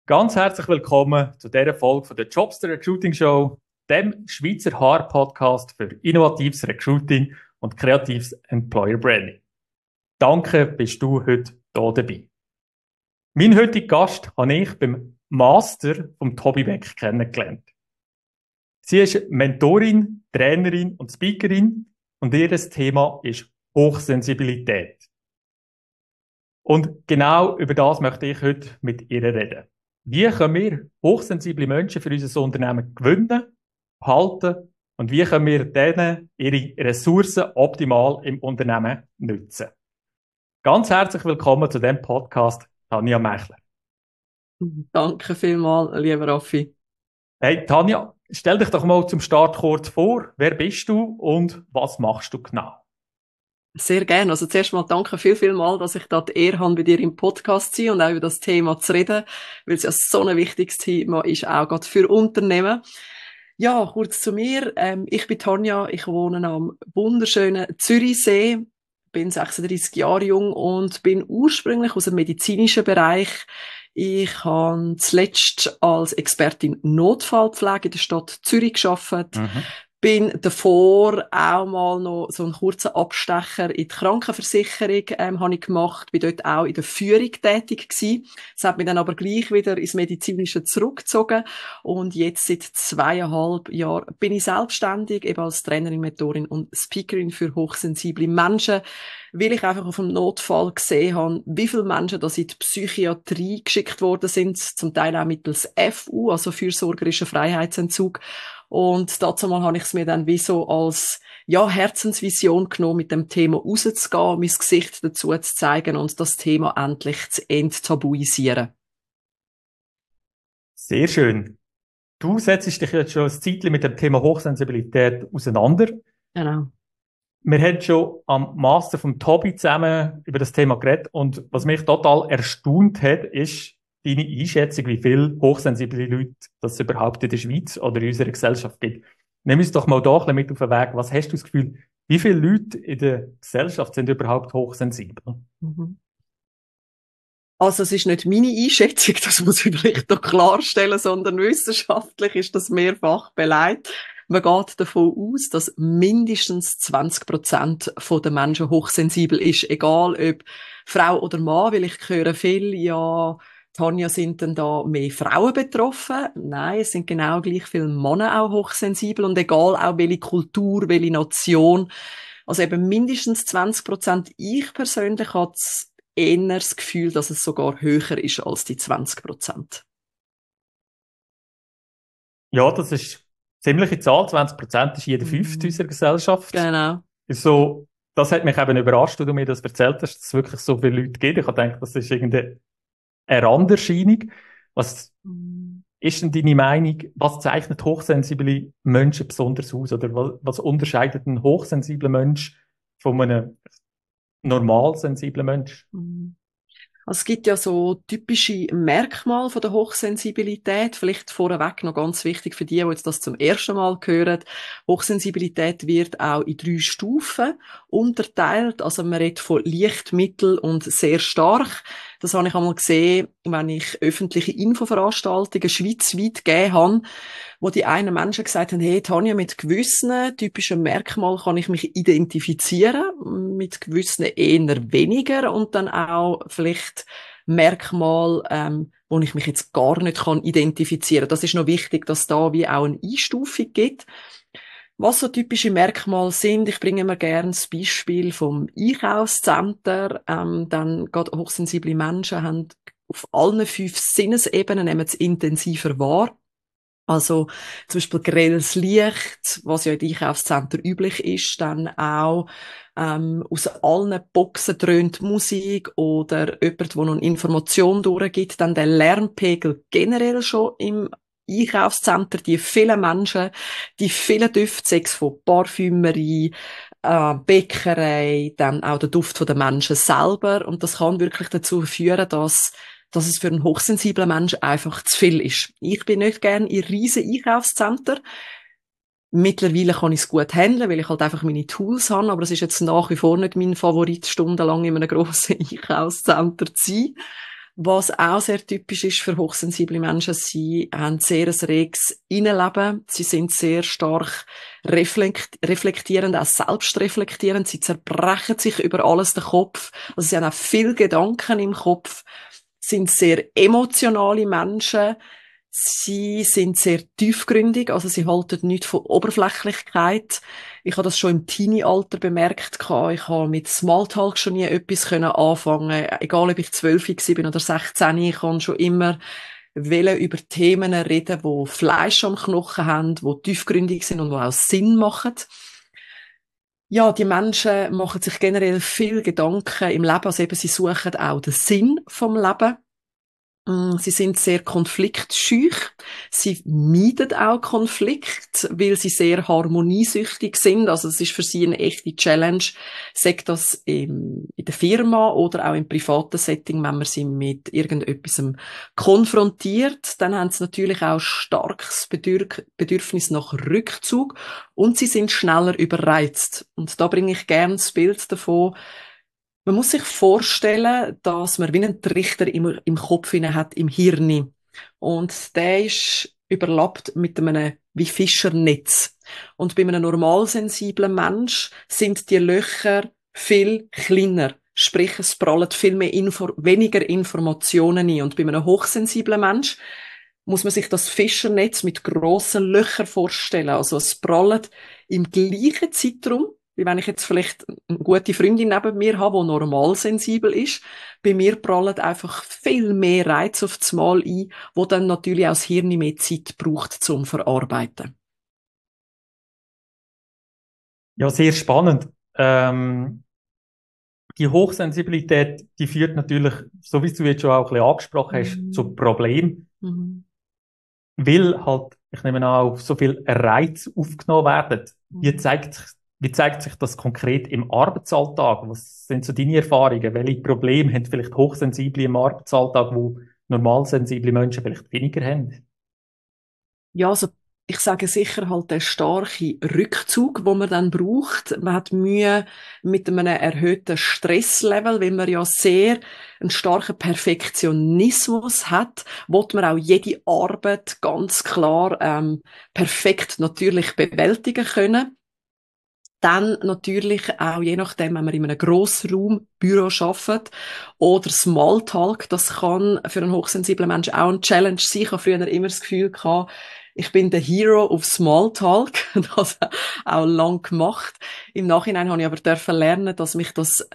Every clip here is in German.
Ganz herzlich willkommen zu dieser Folge von der Jobster Recruiting Show, dem Schweizer HR-Podcast für innovatives Recruiting und kreatives Employer Branding. Danke, bist du heute hier dabei. Mein heutiger Gast habe ich beim Master von Tobi Beck kennengelernt. Sie ist Mentorin, Trainerin und Speakerin und ihr Thema ist Hochsensibilität. Und genau über das möchte ich heute mit ihr reden. Wie können wir hochsensible Menschen für unser Unternehmen gewinnen, behalten und wie können wir denen ihre Ressourcen optimal im Unternehmen nutzen? Ganz herzlich willkommen zu diesem Podcast, Tanja Mechler. Danke vielmals, lieber Raffi. Hey Tanja, stell dich doch mal zum Start kurz vor. Wer bist du und was machst du genau? Sehr gerne. Also zuerst mal danke vielmals, dass ich da die Ehre habe, bei dir im Podcast zu sein und auch über das Thema zu reden, weil es ja so ein wichtiges Thema ist, auch gerade für Unternehmen. Ja, kurz zu mir. Ich bin Tanja, ich wohne am wunderschönen Zürichsee, bin 36 Jahre jung und bin ursprünglich aus dem medizinischen Bereich. Ich habe zuletzt als Expertin Notfallpflege in der Stadt Zürich gearbeitet. Bin davor auch mal noch so einen kurzen Abstecher in die Krankenversicherung habe ich gemacht, bin dort auch in der Führung tätig gewesen. Das hat mich dann aber gleich wieder ins Medizinische zurückgezogen und jetzt seit 2,5 Jahren bin ich selbstständig, eben als Trainerin, Mentorin und Speakerin für hochsensible Menschen, weil ich einfach auf dem Notfall gesehen habe, wie viele Menschen da in die Psychiatrie geschickt worden sind, zum Teil auch mittels FU, also fürsorgerischer Freiheitsentzug. Und dazu mal habe ich es mir dann wie so als Herzensvision genommen, mit dem Thema rauszugehen, mein Gesicht dazu zu zeigen und das Thema endlich zu enttabuisieren. Sehr schön. Du setzt dich jetzt schon ein Zeitchen mit dem Thema Hochsensibilität auseinander. Genau. Wir haben schon am Master von Tobi zusammen über das Thema geredet und was mich total erstaunt hat, ist deine Einschätzung, wie viele hochsensible Leute das überhaupt in der Schweiz oder in unserer Gesellschaft gibt. Nimm uns doch mal da ein bisschen mit auf den Weg. Was hast du das Gefühl, wie viele Leute in der Gesellschaft sind überhaupt hochsensibel? Also es ist nicht meine Einschätzung, das muss ich vielleicht doch klarstellen, sondern wissenschaftlich ist das mehrfach belegt. Man geht davon aus, dass mindestens 20% der Menschen hochsensibel ist, egal ob Frau oder Mann, weil ich höre viel, ja, Tanja, sind denn da mehr Frauen betroffen? Nein, es sind genau gleich viele Männer auch hochsensibel und egal auch welche Kultur, welche Nation. Also eben mindestens 20%. Ich persönlich habe eher das Gefühl, dass es sogar höher ist als die 20%. Ja, das ist eine ziemliche Zahl. 20% ist jeder Fünfte unserer Gesellschaft. Genau. So, das hat mich eben überrascht, als du mir das erzählt hast, dass es wirklich so viele Leute gibt. Ich habe gedacht, das ist irgendeine Randerscheinung. Was ist denn deine Meinung? Was zeichnet hochsensible Menschen besonders aus? Oder was unterscheidet ein hochsensibler Mensch von einem normal sensiblen Mensch? Also es gibt ja so typische Merkmale von der Hochsensibilität. Vielleicht vorweg noch ganz wichtig für die jetzt das zum ersten Mal hören. Hochsensibilität wird auch in 3 Stufen unterteilt. Also man redet von leicht, mittel und sehr stark. Das habe ich einmal gesehen, wenn ich öffentliche Infoveranstaltungen schweizweit gegeben habe, wo die einen Menschen gesagt haben, hey Tanja, mit gewissen typischen Merkmalen kann ich mich identifizieren, mit gewissen eher weniger und dann auch vielleicht Merkmal, wo ich mich jetzt gar nicht kann identifizieren. Das ist noch wichtig, dass da wie auch eine Einstufung gibt. Was so typische Merkmale sind, ich bringe immer gerne das Beispiel vom Einkaufscenter, dann gerade hochsensible Menschen haben auf allen 5 Sinnesebenen nehmen es intensiver wahr. Also zum Beispiel grelles Licht, was ja in Einkaufszentren üblich ist, dann auch aus allen Boxen dröhnt Musik oder jemand, der noch eine Information durchgibt, dann der Lärmpegel generell schon im Einkaufszentren, die vielen Menschen, die vielen Düfte, sei es von Parfümerie, Bäckerei, dann auch der Duft von den Menschen selber und das kann wirklich dazu führen, dass es für einen hochsensiblen Menschen einfach zu viel ist. Ich bin nicht gerne in riesen Einkaufszentren. Mittlerweile kann ich es gut handeln, weil ich halt einfach meine Tools habe, aber es ist jetzt nach wie vor nicht mein Favorit, stundenlang in einem grossen Einkaufscenter zu sein. Was auch sehr typisch ist für hochsensible Menschen, sie haben sehr ein reges Innenleben. Sie sind sehr stark reflektierend, auch selbstreflektierend. Sie zerbrechen sich über alles den Kopf. Also sie haben auch viel Gedanken im Kopf, sind sehr emotionale Menschen. Sie sind sehr tiefgründig, also sie halten nichts von Oberflächlichkeit. Ich habe das schon im Teenie-Alter bemerkt. Ich habe mit Smalltalk schon nie etwas anfangen. Egal, ob ich 12 war oder 16, ich kann schon immer über Themen reden, wo Fleisch am Knochen haben, wo tiefgründig sind und wo auch Sinn machen. Ja, die Menschen machen sich generell viel Gedanken im Leben, also eben sie suchen auch den Sinn vom Leben. Sie sind sehr konfliktscheu. Sie meiden auch Konflikt, weil sie sehr harmoniesüchtig sind. Also es ist für sie eine echte Challenge, sei das in der Firma oder auch im privaten Setting, wenn man sie mit irgendetwas konfrontiert. Dann haben sie natürlich auch starkes Bedürfnis nach Rückzug und sie sind schneller überreizt. Und da bringe ich gerne das Bild davon. Man muss sich vorstellen, dass man wie einen Trichter im Kopf hat, im Hirn. Und der ist überlappt mit einem wie Fischernetz. Und bei einem normalsensiblen Mensch sind die Löcher viel kleiner. Sprich, es prallen viel weniger Informationen ein. Und bei einem hochsensiblen Mensch muss man sich das Fischernetz mit grossen Löchern vorstellen. Also es prallt im gleichen Zeitraum, wie wenn ich jetzt vielleicht eine gute Freundin neben mir habe, die normal sensibel ist. Bei mir prallen einfach viel mehr Reize auf das Mal ein, wo dann natürlich auch das Hirn mehr Zeit braucht zum Verarbeiten. Ja, sehr spannend. Die Hochsensibilität, die führt natürlich, so wie du jetzt schon auch ein bisschen angesprochen hast, zu Problemen, weil halt, ich nehme an, auch so viel Reiz aufgenommen werden. Wie zeigt sich das konkret im Arbeitsalltag? Was sind so deine Erfahrungen? Welche Probleme haben vielleicht Hochsensible im Arbeitsalltag, wo normalsensible Menschen vielleicht weniger haben? Ja, also ich sage sicher halt der starke Rückzug, wo man dann braucht. Man hat Mühe mit einem erhöhten Stresslevel, weil man ja sehr einen starken Perfektionismus hat, will man auch jede Arbeit ganz klar perfekt natürlich bewältigen können. Dann natürlich auch, je nachdem, wenn man in einem Grossraumbüro arbeitet oder Smalltalk, das kann für einen hochsensiblen Menschen auch ein Challenge sein. Ich habe früher immer das Gefühl gehabt, ich bin der Hero of Smalltalk. Das auch lang gemacht. Im Nachhinein habe ich aber dürfen lernen, dass mich das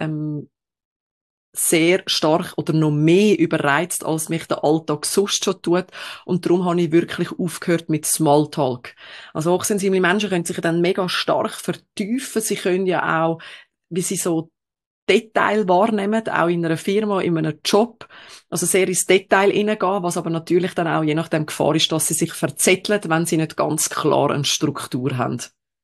sehr stark oder noch mehr überreizt, als mich der Alltag sonst schon tut. Und darum habe ich wirklich aufgehört mit Smalltalk. Also hochsensible Menschen können sich dann mega stark vertiefen. Sie können ja auch, wie sie so Detail wahrnehmen, auch in einer Firma, in einem Job, also sehr ins Detail hineingehen, was aber natürlich dann auch je nachdem Gefahr ist, dass sie sich verzetteln, wenn sie nicht ganz klar eine Struktur haben.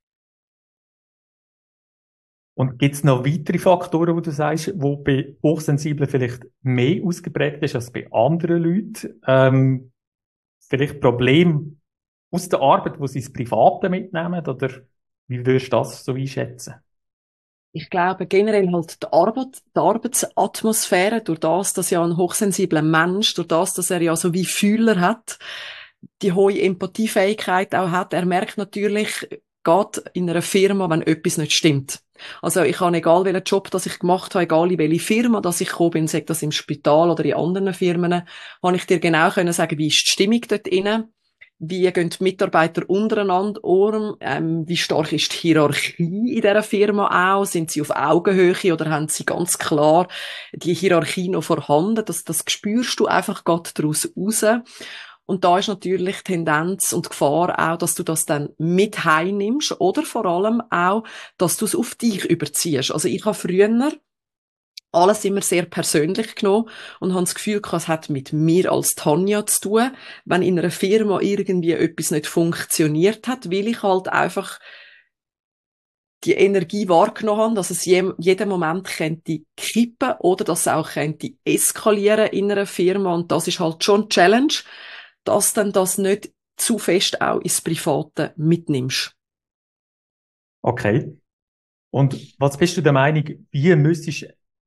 Und gibt es noch weitere Faktoren, wo du sagst, wo bei Hochsensiblen vielleicht mehr ausgeprägt ist als bei anderen Leuten? Vielleicht Probleme aus der Arbeit, wo sie ins Private mitnehmen? Oder wie würdest du das so einschätzen? Ich glaube generell halt die Arbeitsatmosphäre, durch das, dass ja ein hochsensibler Mensch, durch das, dass er ja so wie Fühler hat, die hohe Empathiefähigkeit auch hat, er merkt natürlich, gerade in einer Firma, wenn etwas nicht stimmt. Also ich habe, egal welchen Job das ich gemacht habe, egal in welche Firma dass ich gekommen bin, sei das im Spital oder in anderen Firmen, habe ich dir genau können sagen, wie ist die Stimmung dort inne, wie gehen die Mitarbeiter untereinander um, wie stark ist die Hierarchie in dieser Firma auch, sind sie auf Augenhöhe oder haben sie ganz klar die Hierarchie noch vorhanden, das spürst du einfach gerade daraus raus. Und da ist natürlich die Tendenz und die Gefahr auch, dass du das dann mit heimnimmst oder vor allem auch, dass du es auf dich überziehst. Also ich habe früher alles immer sehr persönlich genommen und habe das Gefühl gehabt, es hat mit mir als Tanja zu tun, wenn in einer Firma irgendwie etwas nicht funktioniert hat, weil ich halt einfach die Energie wahrgenommen habe, dass es jeden Moment könnte kippen oder dass es auch könnte eskalieren in einer Firma und das ist halt schon eine Challenge, dass dann das nicht zu fest auch ins Private mitnimmst. Okay. Und was bist du der Meinung, wie müsstest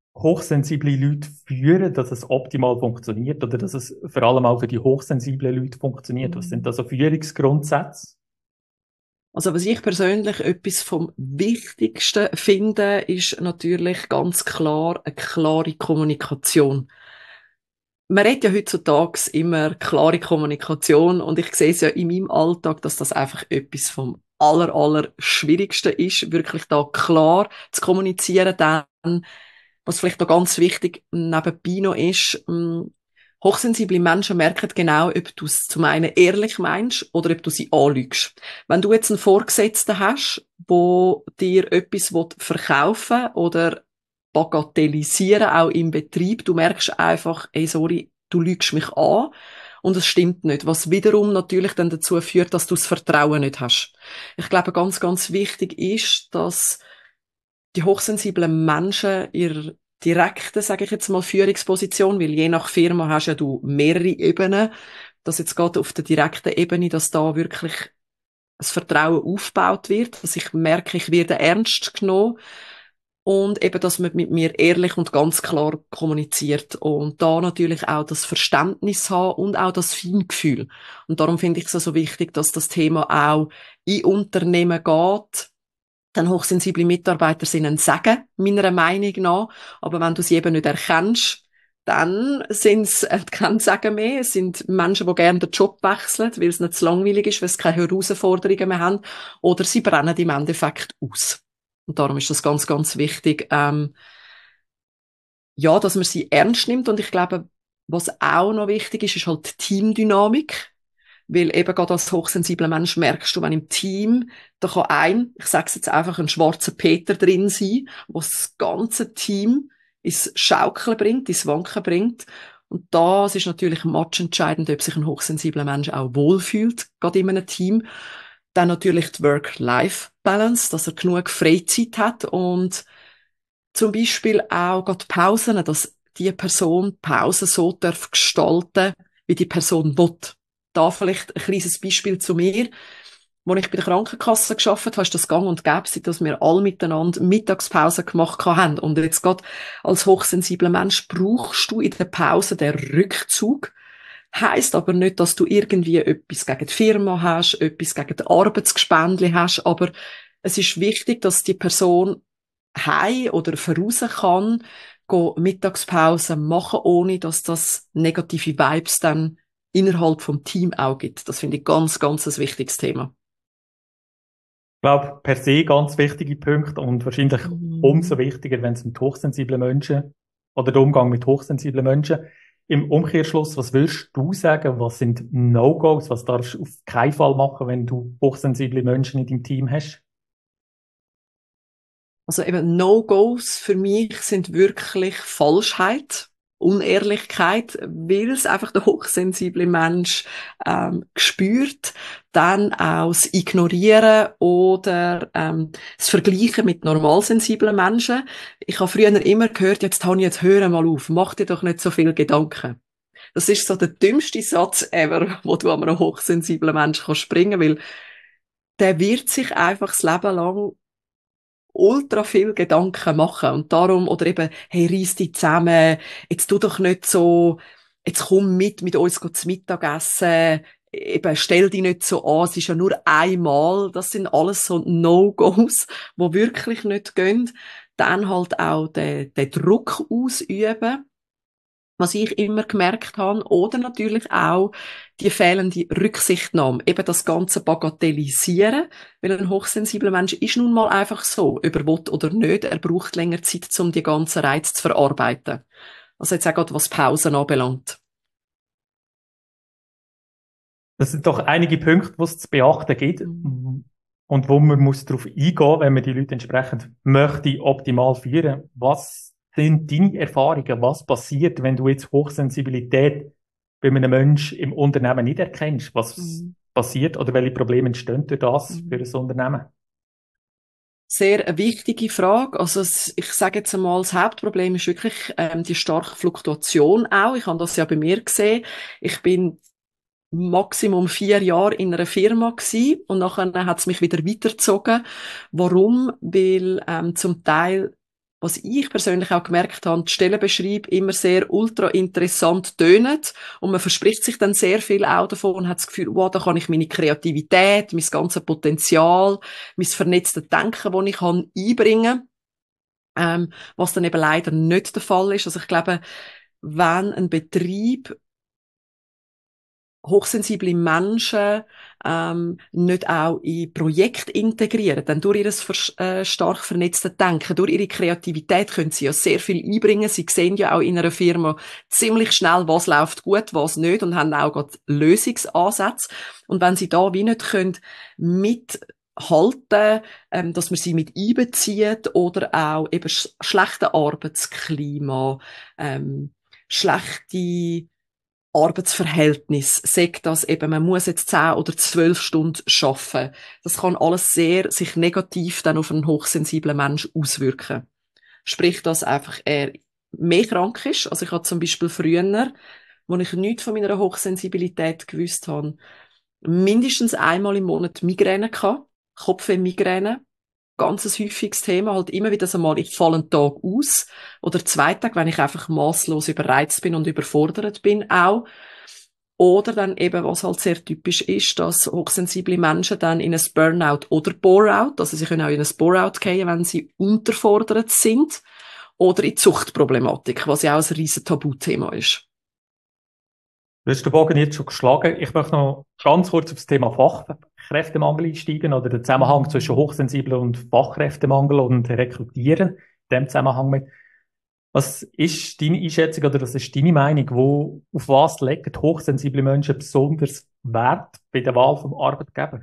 hochsensible Leute führen, dass es optimal funktioniert oder dass es vor allem auch für die hochsensiblen Leute funktioniert? Was sind da so Führungsgrundsätze? Also was ich persönlich etwas vom Wichtigsten finde, ist natürlich ganz klar eine klare Kommunikation. Man redet ja heutzutage immer klare Kommunikation und ich sehe es ja in meinem Alltag, dass das einfach etwas vom aller Schwierigsten ist, wirklich da klar zu kommunizieren. Dann, was vielleicht noch ganz wichtig nebenbei noch ist, hochsensible Menschen merken genau, ob du es zum einen ehrlich meinst oder ob du sie anlügst. Wenn du jetzt einen Vorgesetzten hast, wo dir etwas verkaufen will oder bagatellisieren, auch im Betrieb. Du merkst einfach, ey, sorry, du lügst mich an und es stimmt nicht. Was wiederum natürlich dann dazu führt, dass du das Vertrauen nicht hast. Ich glaube, ganz wichtig ist, dass die hochsensiblen Menschen ihre direkte, sage ich jetzt mal, Führungsposition, weil je nach Firma hast ja du mehrere Ebenen, dass jetzt gerade auf der direkten Ebene, dass da wirklich das Vertrauen aufgebaut wird, dass ich merke, ich werde ernst genommen und eben, dass man mit mir ehrlich und ganz klar kommuniziert und da natürlich auch das Verständnis haben und auch das Feingefühl. Und darum finde ich es so wichtig, dass das Thema auch in Unternehmen geht. Dann hochsensible Mitarbeiter sind ein Segen, meiner Meinung nach. Aber wenn du sie eben nicht erkennst, dann sind es kein Segen mehr. Es sind Menschen, die gerne den Job wechseln, weil es nicht zu langweilig ist, weil sie keine Herausforderungen mehr haben. Oder sie brennen im Endeffekt aus. Und darum ist das ganz wichtig, ja, dass man sie ernst nimmt. Und ich glaube, was auch noch wichtig ist, ist halt die Teamdynamik. Weil eben gerade als hochsensibler Mensch merkst du, wenn im Team, da kann ich sag's jetzt einfach, ein schwarzer Peter drin sein, was das ganze Team ins Schaukeln bringt, ins Wanken bringt. Und das ist natürlich matchentscheidend, ob sich ein hochsensibler Mensch auch wohlfühlt, gerade in einem Team. Dann natürlich die Work-Life-Balance, dass er genug Freizeit hat und zum Beispiel auch gerade Pausen, dass die Person Pausen so darf gestalten, wie die Person will. Da vielleicht ein kleines Beispiel zu mir. Als ich bei der Krankenkasse gearbeitet habe, ist das gang und gäbe, dass wir alle miteinander Mittagspause gemacht haben. Und jetzt gerade als hochsensibler Mensch brauchst du in der Pause den Rückzug. Heisst aber nicht, dass du irgendwie etwas gegen die Firma hast, etwas gegen die Arbeitsgespendli hast, aber es ist wichtig, dass die Person heim oder voraus kann, Mittagspause machen, ohne dass das negative Vibes dann innerhalb vom Team auch gibt. Das finde ich ganz ein wichtiges Thema. Ich glaube, per se ganz wichtige Punkte und wahrscheinlich umso wichtiger, wenn es mit hochsensiblen Menschen oder der Umgang mit hochsensiblen Menschen. Im Umkehrschluss, was würdest du sagen, was sind No-Gos, was darfst du auf keinen Fall machen, wenn du hochsensible Menschen in deinem Team hast? Also eben No-Gos für mich sind wirklich Falschheit, Unehrlichkeit, weil es einfach der hochsensible Mensch spürt, dann auch das Ignorieren oder das Vergleichen mit normalsensiblen Menschen. Ich habe früher immer gehört, jetzt hör mal auf, mach dir doch nicht so viel Gedanken. Das ist so der dümmste Satz ever, wo du an einem hochsensiblen Menschen kannst springen, weil der wird sich einfach das Leben lang ultra viel Gedanken machen und darum, oder eben, hey, reiss dich zusammen, jetzt tu doch nicht so, jetzt komm mit uns zu Mittagessen, eben, stell dich nicht so an, es ist ja nur einmal, das sind alles so No-Gos, wo wirklich nicht gehen. Dann halt auch den Druck ausüben, was ich immer gemerkt habe, oder natürlich auch die fehlende Rücksichtnahme, eben das ganze Bagatellisieren, weil ein hochsensibler Mensch ist nun mal einfach so, ob er will oder nicht, er braucht länger Zeit, um die ganzen Reize zu verarbeiten. Also jetzt auch gerade, was Pausen anbelangt. Das sind doch einige Punkte, die es zu beachten gibt und wo man muss darauf eingehen, wenn man die Leute entsprechend möchte optimal führen. Was sind deine Erfahrungen? Was passiert, wenn du jetzt Hochsensibilität bei einem Menschen im Unternehmen nicht erkennst? Was passiert oder welche Probleme entstehen durch das für ein Unternehmen? Sehr eine wichtige Frage. Also ich sage jetzt einmal, das Hauptproblem ist wirklich die starke Fluktuation auch. Ich habe das ja bei mir gesehen. Ich bin Maximum 4 Jahre in einer Firma gsi und nachher hat es mich wieder weitergezogen. Warum? Weil zum Teil was ich persönlich auch gemerkt habe, die Stellenbeschreibung immer sehr ultra interessant tönen und man verspricht sich dann sehr viel auch davon und hat das Gefühl, wow, da kann ich meine Kreativität, mein ganzes Potenzial, mein vernetztes Denken, das ich kann, einbringen, was dann eben leider nicht der Fall ist. Also ich glaube, wenn ein Betrieb hochsensible Menschen nicht auch in Projekte integrieren. Dann durch ihr stark vernetztes Denken, durch ihre Kreativität können sie ja sehr viel einbringen. Sie sehen ja auch in einer Firma ziemlich schnell, was läuft gut, was nicht und haben auch gerade Lösungsansätze. Und wenn sie da wie nicht können mithalten, dass man sie mit einbezieht oder auch eben schlechte Arbeitsklima, schlechte Arbeitsverhältnis, sagt das eben, man muss jetzt 10 oder 12 Stunden arbeiten. Das kann alles sehr sich negativ dann auf einen hochsensiblen Mensch auswirken. Sprich, dass einfach er mehr krank ist. Also ich hatte zum Beispiel früher, wo ich nichts von meiner Hochsensibilität gewusst habe, mindestens einmal im Monat Migräne gehabt, Kopfweh-Migräne. Ganz ein häufiges Thema, halt immer wieder so mal, ich falle einen Tag aus oder 2 Tage, wenn ich einfach maßlos überreizt bin und überfordert bin auch. Oder dann eben, was halt sehr typisch ist, dass hochsensible Menschen dann in ein Burnout oder Bore-out, also sie können auch in ein Bore-out gehen, wenn sie unterfordert sind, oder in die Suchtproblematik, was ja auch ein riesen Tabuthema ist. Du hast den Bogen jetzt schon geschlagen. Ich möchte noch ganz kurz auf das Thema Fachkräftemangel einsteigen oder den Zusammenhang zwischen Hochsensiblen und Fachkräftemangel und Rekrutieren. In dem Zusammenhang mit. Was ist deine Einschätzung oder was ist deine Meinung? Auf was legen hochsensible Menschen besonders Wert bei der Wahl vom Arbeitgeber?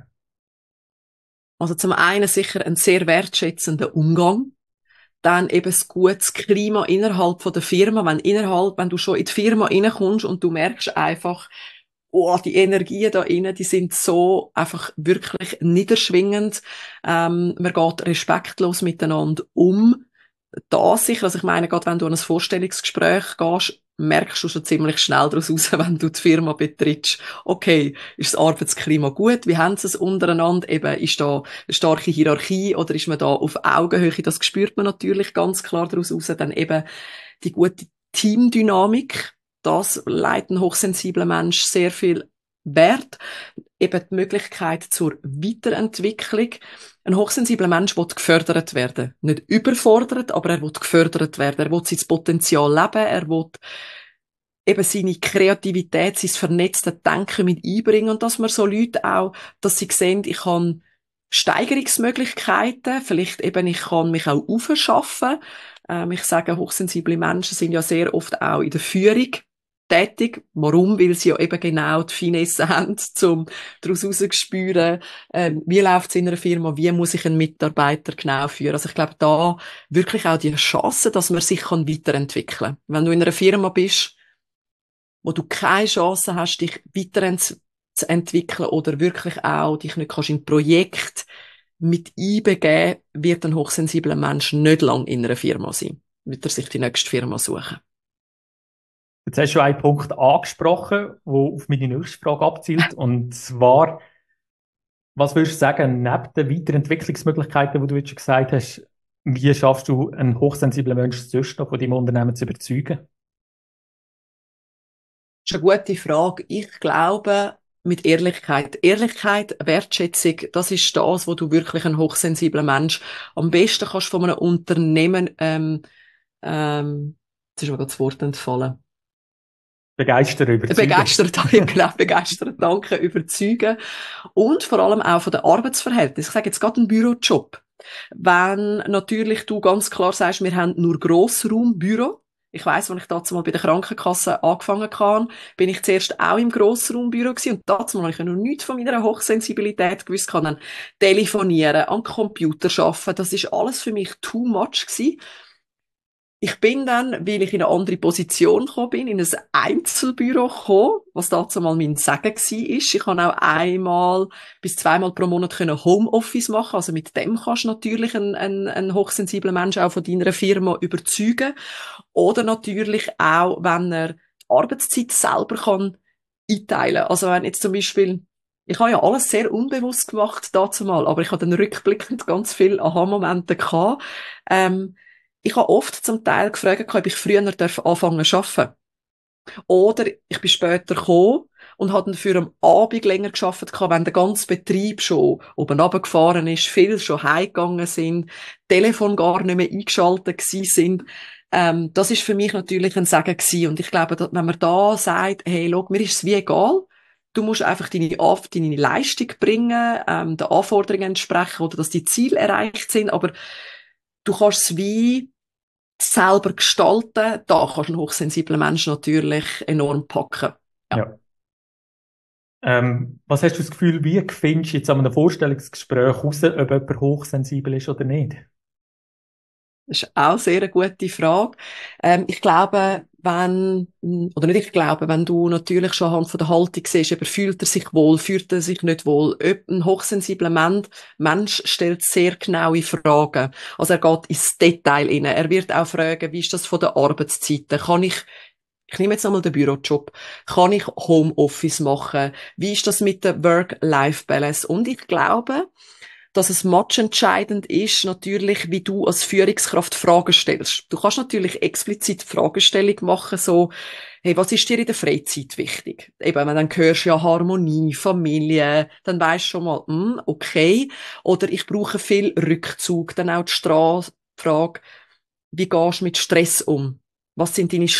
Also zum einen sicher ein sehr wertschätzender Umgang. Dann eben das gutes Klima innerhalb von der Firma, wenn du schon in die Firma reinkommst und du merkst einfach, oh, die Energien da innen, die sind so einfach wirklich niederschwingend. Man geht respektlos miteinander um. Da sicher, also ich meine, gerade wenn du an ein Vorstellungsgespräch gehst, merkst du schon ziemlich schnell daraus raus, wenn du die Firma betrittst. Okay, ist das Arbeitsklima gut? Wie haben sie es untereinander? Eben, ist da eine starke Hierarchie oder ist man da auf Augenhöhe? Das spürt man natürlich ganz klar daraus raus. Dann eben die gute Teamdynamik. Das leitet ein hochsensibler Mensch sehr viel Wert. Eben die Möglichkeit zur Weiterentwicklung. Ein hochsensibler Mensch will gefördert werden. Nicht überfordert, aber er will gefördert werden. Er will sein Potenzial leben, er will eben seine Kreativität, sein vernetztes Denken mit einbringen und dass man so Leute auch, dass sie sehen, ich habe Steigerungsmöglichkeiten, vielleicht eben ich kann mich auch aufschaffen. Ich sage, hochsensible Menschen sind ja sehr oft auch in der Führung tätig. Warum? Weil sie ja eben genau die Finesse haben, um daraus herauszuspüren, wie läuft es in einer Firma, wie muss ich einen Mitarbeiter genau führen. Also ich glaube, da wirklich auch die Chance, dass man sich weiterentwickeln kann. Wenn du in einer Firma bist, wo du keine Chance hast, dich weiterzuentwickeln oder wirklich auch dich nicht kannst in Projekt mit einbegeben, wird ein hochsensibler Mensch nicht lang in einer Firma sein. Wird er sich die nächste Firma suchen. Jetzt hast du einen Punkt angesprochen, der auf meine nächste Frage abzielt. Und zwar, was würdest du sagen, neben den Weiterentwicklungsmöglichkeiten, die du jetzt schon gesagt hast, wie schaffst du, einen hochsensiblen Menschen sonst noch von deinem Unternehmen zu überzeugen? Das ist eine gute Frage. Ich glaube, mit Ehrlichkeit. Ehrlichkeit, Wertschätzung, das ist das, wo du wirklich ein hochsensibler Mensch am besten kannst von einem Unternehmen, jetzt ist mir gerade das Wort entfallen. Begeistert, danke, überzeugen. Und vor allem auch von den Arbeitsverhältnissen. Ich sage jetzt gerade einen Bürojob. Wenn natürlich du ganz klar sagst, wir haben nur Grossraumbüro. Ich weiss, als ich dazu mal bei der Krankenkasse angefangen habe, bin ich zuerst auch im Grossraumbüro gewesen und dazu habe ich noch nichts von meiner Hochsensibilität gewusst, kann dann telefonieren, am Computer arbeiten, das ist alles für mich too much gewesen. Ich bin dann, weil ich in eine andere Position gekommen bin, in ein Einzelbüro gekommen, was dazu mal mein Sagen war. Ich kann auch 1 bis 2 pro Monat Homeoffice machen. Also mit dem kannst du natürlich einen hochsensiblen Menschen auch von deiner Firma überzeugen. Oder natürlich auch, wenn er die Arbeitszeit selber kann einteilen. Also wenn jetzt zum Beispiel, ich habe ja alles sehr unbewusst gemacht dazu mal, aber ich habe dann rückblickend ganz viele Aha-Momente gehabt. Ich habe oft zum Teil gefragt, ob ich früher anfangen zu arbeiten. Oder ich bin später gekommen und habe dann für am Abend länger gearbeitet, wenn der ganze Betrieb schon oben runtergefahren ist, viele schon heimgegangen sind, Telefon gar nicht mehr eingeschaltet gewesen sind. Das ist für mich natürlich ein Segen gewesen. Und ich glaube, wenn man da sagt, hey, schau, mir ist es wie egal, du musst einfach deine Leistung bringen, den Anforderungen entsprechen oder dass die Ziele erreicht sind, aber du kannst es wie selber gestalten, da kannst du einen hochsensiblen Menschen natürlich enorm packen. Ja. Ja. Was hast du das Gefühl, wie findest du jetzt an einem Vorstellungsgespräch heraus, ob jemand hochsensibel ist oder nicht? Das ist auch sehr eine gute Frage. Ich glaube, wenn du natürlich schon anhand von der Haltung siehst, eben fühlt er sich wohl, fühlt er sich nicht wohl. Ein hochsensibler Mensch stellt sehr genaue Fragen. Also er geht ins Detail rein. Er wird auch fragen, wie ist das von der Arbeitszeiten? Ich nehme jetzt einmal den Bürojob. Kann ich Homeoffice machen? Wie ist das mit der Work-Life-Balance? Und ich glaube, dass es matchentscheidend ist, natürlich, wie du als Führungskraft Fragen stellst. Du kannst natürlich explizit Fragestellung machen, so, hey, was ist dir in der Freizeit wichtig? Eben, dann hörst du ja Harmonie, Familie, dann weisst du schon mal, okay. Oder ich brauche viel Rückzug. Dann auch die Frage, wie gehst du mit Stress um? Was sind deine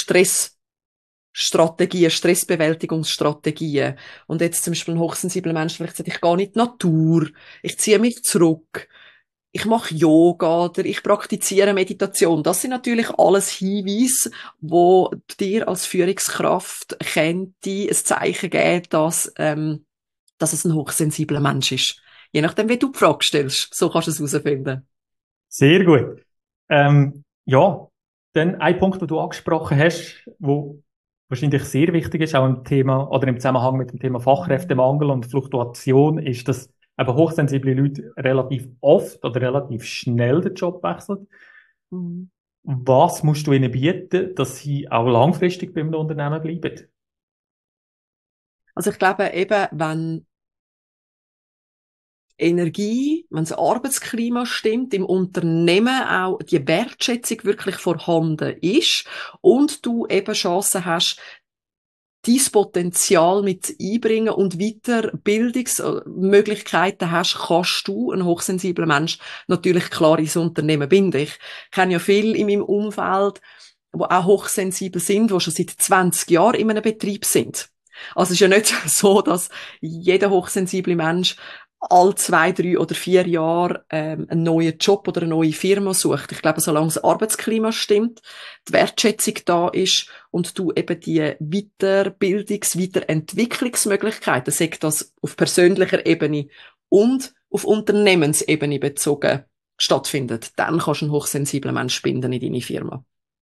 Stressbewältigungsstrategien. Und jetzt zum Beispiel ein hochsensibler Mensch vielleicht sagt, ich gehe nicht in die Natur, ich ziehe mich zurück, ich mache Yoga oder ich praktiziere Meditation. Das sind natürlich alles Hinweise, wo dir als Führungskraft könnte ein Zeichen geben, dass es ein hochsensibler Mensch ist. Je nachdem, wie du die Frage stellst, so kannst du es herausfinden. Sehr gut. Ja, dann ein Punkt, den du angesprochen hast, wo wahrscheinlich sehr wichtig ist, auch im Thema oder im Zusammenhang mit dem Thema Fachkräftemangel und Fluktuation, ist, dass eben hochsensible Leute relativ oft oder relativ schnell den Job wechseln. Mhm. Was musst du ihnen bieten, dass sie auch langfristig beim Unternehmen bleiben? Also ich glaube eben, wenn Energie, wenn das Arbeitsklima stimmt, im Unternehmen auch die Wertschätzung wirklich vorhanden ist und du eben Chancen hast, dein Potenzial mit einbringen und Weiterbildungsmöglichkeiten hast, kannst du, ein hochsensibler Mensch, natürlich klar ins Unternehmen binden. Ich kenne ja viele in meinem Umfeld, die auch hochsensibel sind, die schon seit 20 Jahren in einem Betrieb sind. Also es ist ja nicht so, dass jeder hochsensible Mensch all 2, 3 oder 4 Jahre einen neuen Job oder eine neue Firma sucht. Ich glaube, solange das Arbeitsklima stimmt, die Wertschätzung da ist und du eben die Weiterentwicklungsmöglichkeiten, sei das auf persönlicher Ebene und auf Unternehmensebene bezogen, stattfindet, dann kannst du einen hochsensiblen Mensch binden in deine Firma.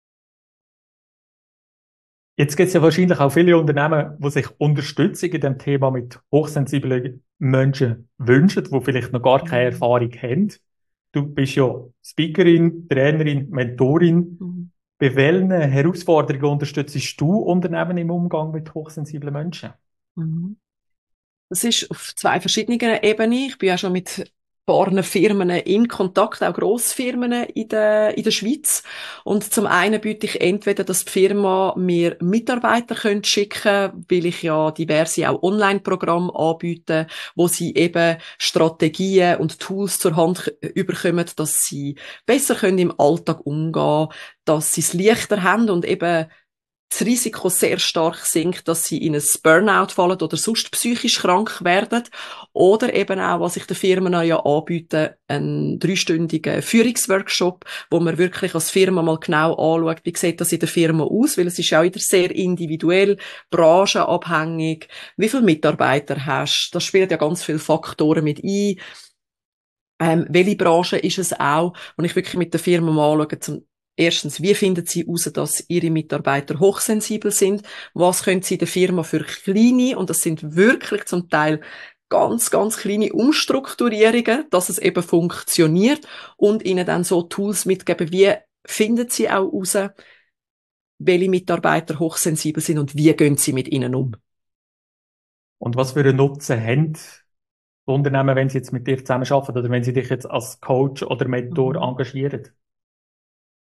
Jetzt gibt es ja wahrscheinlich auch viele Unternehmen, die sich Unterstützung in dem Thema mit hochsensiblen Menschen wünschen, die vielleicht noch gar keine Erfahrung haben. Du bist ja Speakerin, Trainerin, Mentorin. Mhm. Bei welchen Herausforderungen unterstützt du Unternehmen im Umgang mit hochsensiblen Menschen? Mhm. Das ist auf 2 verschiedenen Ebenen. Ich bin ja schon mit paar Firmen in Kontakt, auch Grossfirmen in der Schweiz. Und zum einen biete ich entweder, dass die Firma mir Mitarbeiter schicken können, weil ich ja diverse auch Online-Programme anbiete, wo sie eben Strategien und Tools zur Hand überkommen, dass sie besser können im Alltag umgehen, dass sie es leichter haben und eben das Risiko sehr stark sinkt, dass sie in ein Burnout fallen oder sonst psychisch krank werden. Oder eben auch, was ich den Firmen ja anbiete, einen 3-stündigen Führungsworkshop, wo man wirklich als Firma mal genau anschaut, wie sieht das in der Firma aus, weil es ist ja auch wieder sehr individuell, branchenabhängig, wie viele Mitarbeiter hast. Das spielt ja ganz viele Faktoren mit ein. Welche Branche ist es auch, wo ich wirklich mit der Firma mal anschaue, erstens, wie finden Sie heraus, dass Ihre Mitarbeiter hochsensibel sind? Was können Sie der Firma für kleine, und das sind wirklich zum Teil ganz, ganz kleine Umstrukturierungen, dass es eben funktioniert und Ihnen dann so Tools mitgeben, wie finden Sie auch heraus, welche Mitarbeiter hochsensibel sind und wie gehen Sie mit ihnen um? Und was für einen Nutzen haben die Unternehmen, wenn sie jetzt mit dir zusammenarbeiten oder wenn sie dich jetzt als Coach oder Mentor Mhm. engagieren?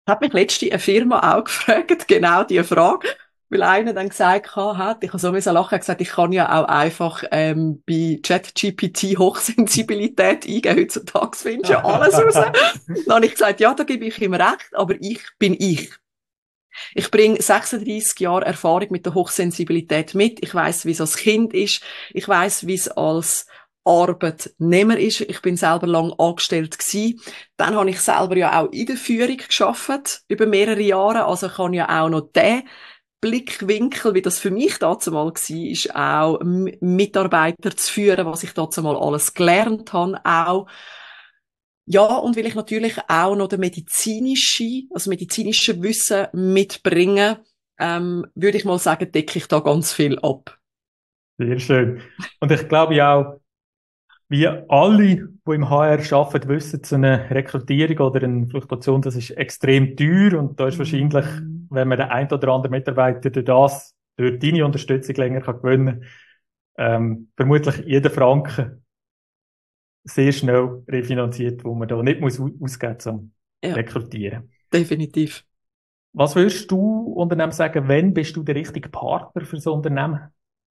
Hat mich letzte eine Firma auch gefragt, genau diese Frage. Weil einer dann gesagt hat, ich habe so lachen, er hat gesagt, ich kann ja auch einfach bei ChatGPT Hochsensibilität eingeben. Heutzutage findest du ja alles raus. Dann habe ich gesagt, ja, da gebe ich ihm recht, aber ich bin ich. Ich bringe 36 Jahre Erfahrung mit der Hochsensibilität mit. Ich weiß, wie es als Kind ist. Ich weiß, wie es als Arbeitnehmer ist. Ich bin selber lang angestellt gewesen. Dann habe ich selber ja auch in der Führung geschafft über mehrere Jahre. Also ich kann ja auch noch den Blickwinkel, wie das für mich dazu mal war, ist auch Mitarbeiter zu führen, was ich dazu mal alles gelernt habe, auch. Ja, und weil ich natürlich auch noch das medizinische Wissen mitbringe, würde ich mal sagen, decke ich da ganz viel ab. Sehr schön. Und ich glaube ja auch, wie alle, die im HR arbeiten, wissen, so eine Rekrutierung oder eine Fluktuation, das ist extrem teuer und da ist wahrscheinlich, wenn man den ein oder anderen Mitarbeiter durch deine Unterstützung länger kann gewinnen kann, vermutlich jeder Franken sehr schnell refinanziert, wo man da nicht muss ausgeben zum Ja, Rekrutieren. definitiv. Was würdest du Unternehmen sagen, wann bist du der richtige Partner für so ein Unternehmen?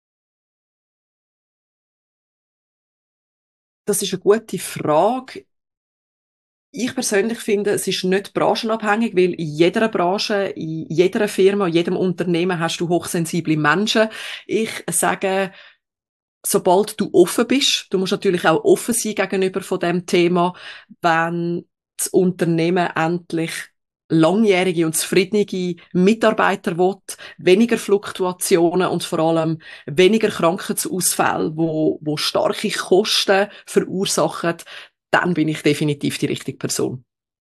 Das ist eine gute Frage. Ich persönlich finde, es ist nicht branchenabhängig, weil in jeder Branche, in jeder Firma, in jedem Unternehmen hast du hochsensible Menschen. Ich sage, sobald du offen bist, du musst natürlich auch offen sein gegenüber von dem Thema, wenn das Unternehmen endlich langjährige und zufriedene Mitarbeiter will, weniger Fluktuationen und vor allem weniger Krankheitsausfälle, wo starke Kosten verursachen, dann bin ich definitiv die richtige Person.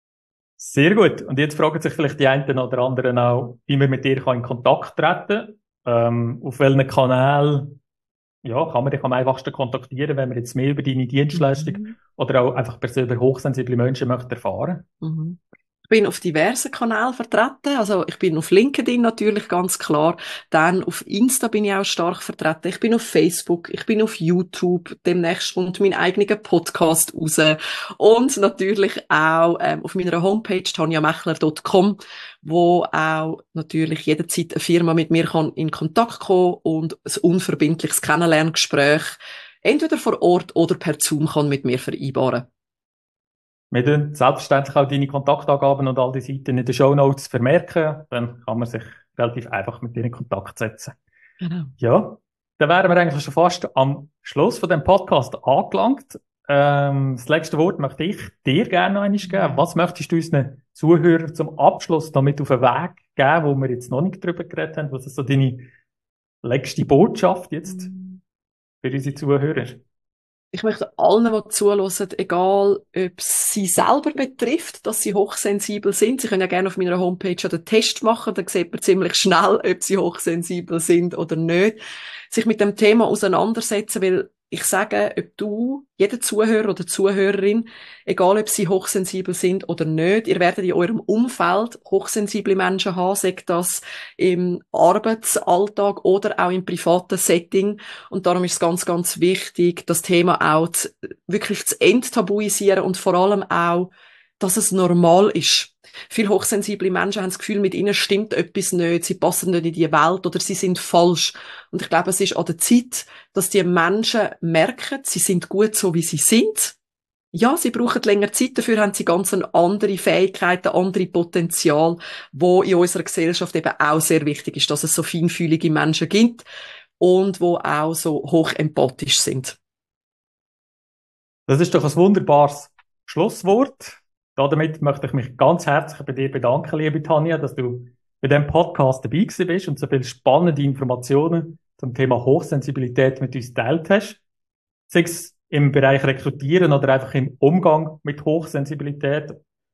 Sehr gut. Und jetzt fragen sich vielleicht die einen oder anderen auch, wie man mit dir in Kontakt treten kann. Auf welchen Kanal ja, kann man dich am einfachsten kontaktieren, wenn man jetzt mehr über deine Dienstleistung oder auch einfach persönlich hochsensible Menschen möchte erfahren? Mhm. Ich bin auf diversen Kanälen vertreten. Also ich bin auf LinkedIn natürlich ganz klar. Dann auf Insta bin ich auch stark vertreten. Ich bin auf Facebook. Ich bin auf YouTube. Demnächst kommt mein eigener Podcast raus. Und natürlich auch auf meiner Homepage tanjamechler.com, wo auch natürlich jederzeit eine Firma mit mir kann in Kontakt kommen und ein unverbindliches Kennenlerngespräch entweder vor Ort oder per Zoom kann mit mir vereinbaren. Wir tun selbstverständlich auch deine Kontaktangaben und all die Seiten in den Shownotes vermerken. Dann kann man sich relativ einfach mit dir in Kontakt setzen. Genau. Ja, dann wären wir eigentlich schon fast am Schluss von dem Podcast angelangt. Das letzte Wort möchte ich dir gerne noch einmal geben. Was möchtest du unseren Zuhörern zum Abschluss damit auf den Weg geben, wo wir jetzt noch nicht drüber geredet haben? Was ist so deine letzte Botschaft jetzt für unsere Zuhörer? Ich möchte allen, die zuhören, egal ob es sie selber betrifft, dass sie hochsensibel sind, sie können ja gerne auf meiner Homepage den Test machen, dann sieht man ziemlich schnell, ob sie hochsensibel sind oder nicht, sich mit dem Thema auseinandersetzen, weil ich sage, ob du, jeder Zuhörer oder Zuhörerin, egal ob sie hochsensibel sind oder nicht, ihr werdet in eurem Umfeld hochsensible Menschen haben, sei das im Arbeitsalltag oder auch im privaten Setting. Und darum ist es ganz, ganz wichtig, das Thema auch wirklich zu enttabuisieren und vor allem auch, dass es normal ist. Viele hochsensible Menschen haben das Gefühl, mit ihnen stimmt etwas nicht, sie passen nicht in die Welt oder sie sind falsch. Und ich glaube, es ist an der Zeit, dass die Menschen merken, sie sind gut so, wie sie sind. Ja, sie brauchen länger Zeit, dafür haben sie ganz andere Fähigkeiten, andere Potenzial, wo in unserer Gesellschaft eben auch sehr wichtig ist, dass es so feinfühlige Menschen gibt und wo auch so hoch empathisch sind. Das ist doch ein wunderbares Schlusswort. Damit möchte ich mich ganz herzlich bei dir bedanken, liebe Tanja, dass du bei diesem Podcast dabei gewesen bist und so viele spannende Informationen zum Thema Hochsensibilität mit uns geteilt hast. Sei es im Bereich Rekrutieren oder einfach im Umgang mit Hochsensibilität.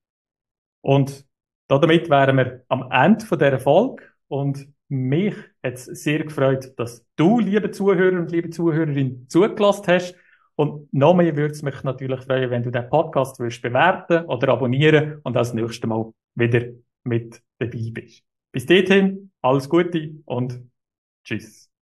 Und damit wären wir am Ende von dieser Folge. Und mich hat es sehr gefreut, dass du, liebe Zuhörer und liebe Zuhörerin, zugelassen hast. Und noch mehr würde es mich natürlich freuen, wenn du den Podcast würdest bewerten oder abonnieren und das nächste Mal wieder mit dabei bist. Bis dahin, alles Gute und tschüss.